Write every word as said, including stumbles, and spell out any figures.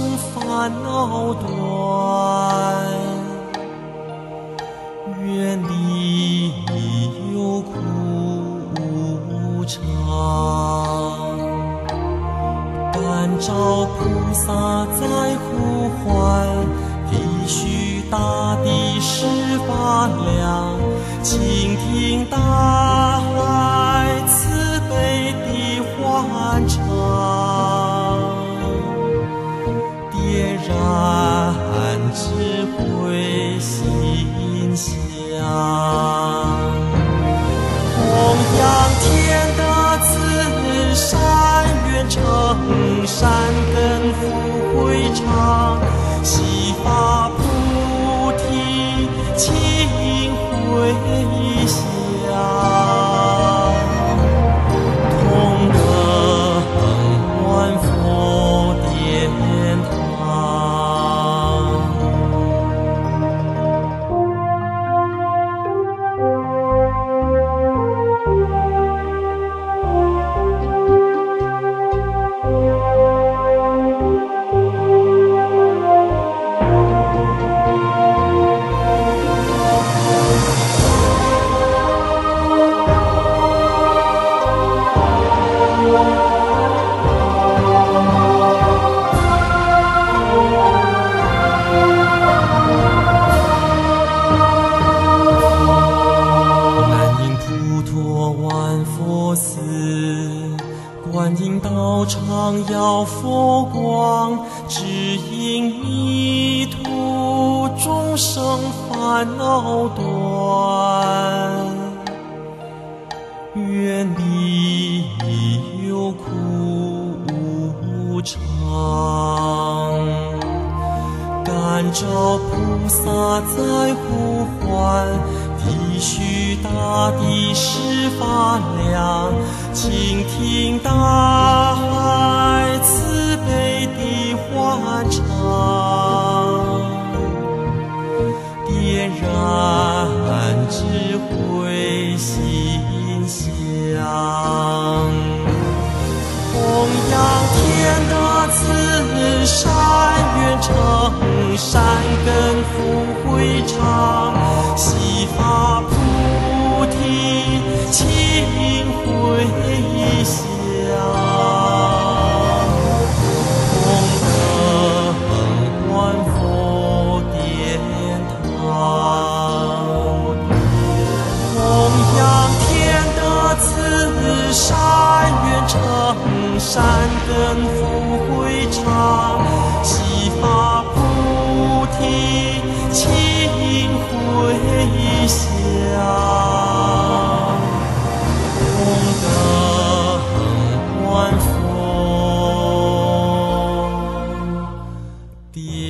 烦恼断，远离忧苦无常，感召菩萨在呼唤，必须大地释发亮，倾听大海慈悲的欢唱，点燃智慧馨香，弘扬天的慈善，愿成善根福会长，悉发菩提情回响，同登万佛殿堂。观音道场耀佛光，指引迷途众生烦恼断，远离忧苦无常，感召菩萨在呼唤，必须大地释发亮，倾听大海慈悲的欢唱，点燃智慧馨香，弘扬天的慈善，愿成善根福会长，悉发菩提情回响，同登万佛殿堂，弘扬天的慈善，愿成善根福会长，悉发菩提情回响。万佛殿。